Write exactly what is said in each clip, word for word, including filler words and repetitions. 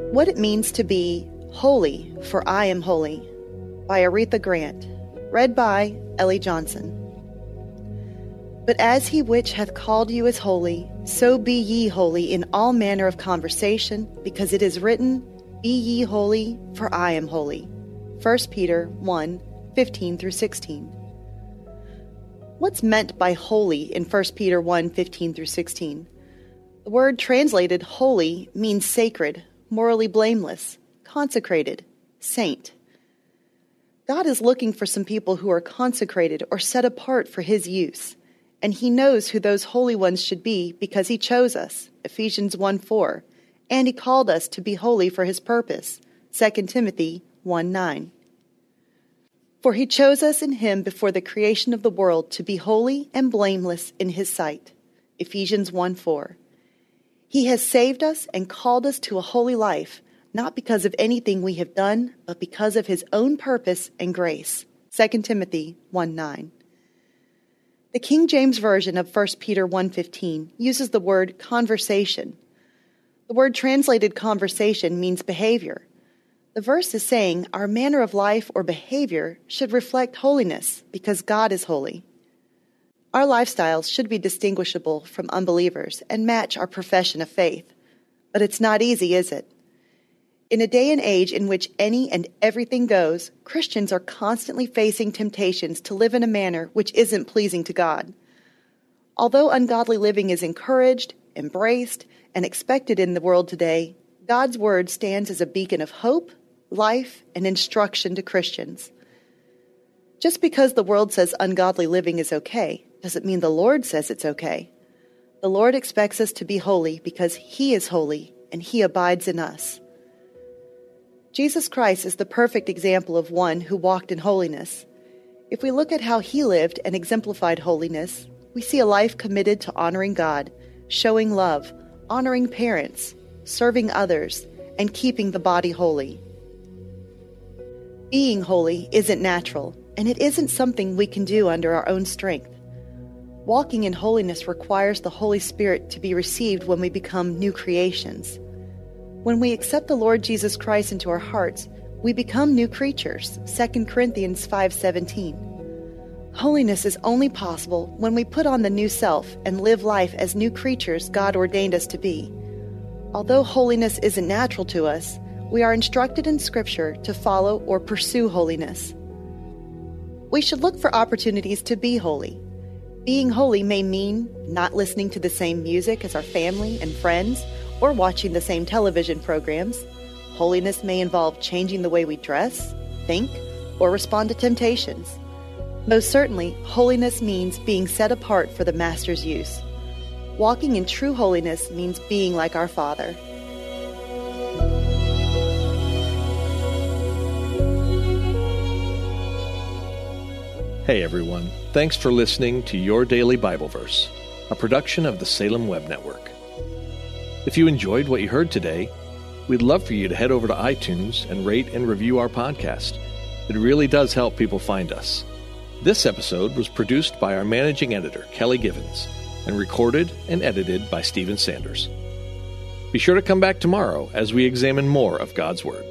What It Means to Be Holy, for I Am Holy, by Aretha Grant, read by Ellie Johnson. But as he which hath called you is holy, so be ye holy in all manner of conversation, because it is written, Be ye holy, for I am holy. First Peter one, fifteen through sixteen. What's meant by holy in First Peter one, fifteen through sixteen? The word translated holy means sacred, morally blameless, consecrated, saint. God is looking for some people who are consecrated or set apart for his use, and he knows who those holy ones should be because he chose us, Ephesians one four, and he called us to be holy for his purpose, Second Timothy one nine. For he chose us in him before the creation of the world to be holy and blameless in his sight, Ephesians one four. He has saved us and called us to a holy life, not because of anything we have done, but because of his own purpose and grace, Second Timothy one nine. The King James Version of First Peter one fifteen uses the word conversation. The word translated conversation means behavior. The verse is saying our manner of life or behavior should reflect holiness because God is holy. Our lifestyles should be distinguishable from unbelievers and match our profession of faith. But it's not easy, is it? In a day and age in which any and everything goes, Christians are constantly facing temptations to live in a manner which isn't pleasing to God. Although ungodly living is encouraged, embraced, and expected in the world today, God's word stands as a beacon of hope, life, and instruction to Christians. Just because the world says ungodly living is okay, doesn't mean the Lord says it's okay. The Lord expects us to be holy because he is holy and he abides in us. Jesus Christ is the perfect example of one who walked in holiness. If we look at how he lived and exemplified holiness, we see a life committed to honoring God, showing love, honoring parents, serving others, and keeping the body holy. Being holy isn't natural, and it isn't something we can do under our own strength. Walking in holiness requires the Holy Spirit to be received when we become new creations. When we accept the Lord Jesus Christ into our hearts, we become new creatures, Second Corinthians five seventeen. Holiness is only possible when we put on the new self and live life as new creatures God ordained us to be. Although holiness isn't natural to us, we are instructed in Scripture to follow or pursue holiness. We should look for opportunities to be holy. Being holy may mean not listening to the same music as our family and friends or watching the same television programs. Holiness may involve changing the way we dress, think, or respond to temptations. Most certainly, holiness means being set apart for the Master's use. Walking in true holiness means being like our Father. Hey everyone, thanks for listening to Your Daily Bible Verse, a production of the Salem Web Network. If you enjoyed what you heard today, we'd love for you to head over to iTunes and rate and review our podcast. It really does help people find us. This episode was produced by our managing editor, Kelly Givens, and recorded and edited by Stephen Sanders. Be sure to come back tomorrow as we examine more of God's Word.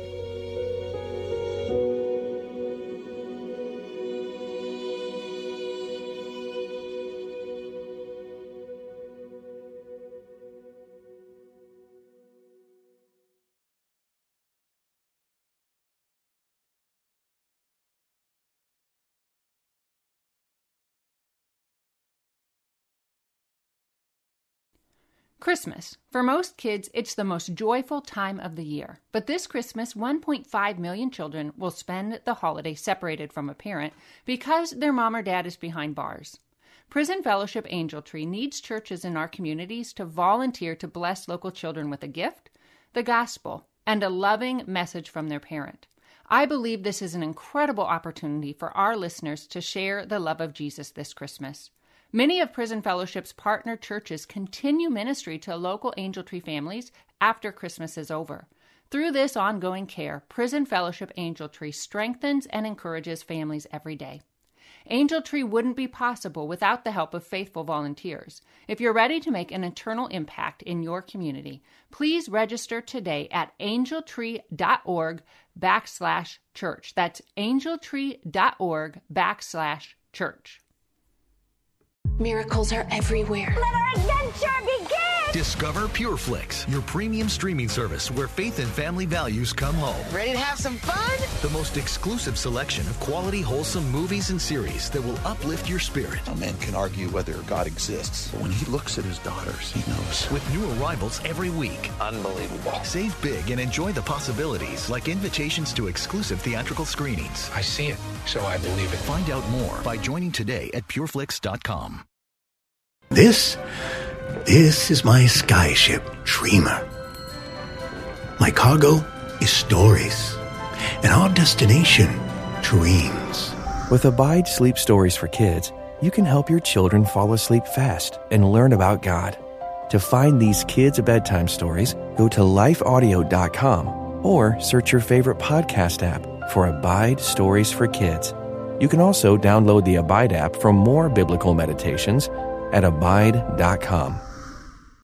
Christmas. For most kids, it's the most joyful time of the year. But this Christmas, one point five million children will spend the holiday separated from a parent because their mom or dad is behind bars. Prison Fellowship Angel Tree needs churches in our communities to volunteer to bless local children with a gift, the gospel, and a loving message from their parent. I believe this is an incredible opportunity for our listeners to share the love of Jesus this Christmas. Many of Prison Fellowship's partner churches continue ministry to local Angel Tree families after Christmas is over. Through this ongoing care, Prison Fellowship Angel Tree strengthens and encourages families every day. Angel Tree wouldn't be possible without the help of faithful volunteers. If you're ready to make an eternal impact in your community, please register today at angeltree.org backslash church. That's angeltree.org backslash church. Miracles are everywhere. Let our adventure begin! Discover PureFlix, your premium streaming service where faith and family values come home. Ready to have some fun? The most exclusive selection of quality, wholesome movies and series that will uplift your spirit. A man can argue whether God exists, but when he looks at his daughters, he knows. With new arrivals every week. Unbelievable. Save big and enjoy the possibilities, like invitations to exclusive theatrical screenings. I see it, so I believe it. Find out more by joining today at pureflix dot com. This, this is my skyship, Dreamer. My cargo is stories, and our destination, dreams. With Abide Sleep Stories for Kids, you can help your children fall asleep fast and learn about God. To find these kids' bedtime stories, go to life audio dot com or search your favorite podcast app for Abide Stories for Kids. You can also download the Abide app for more biblical meditations at abide dot com.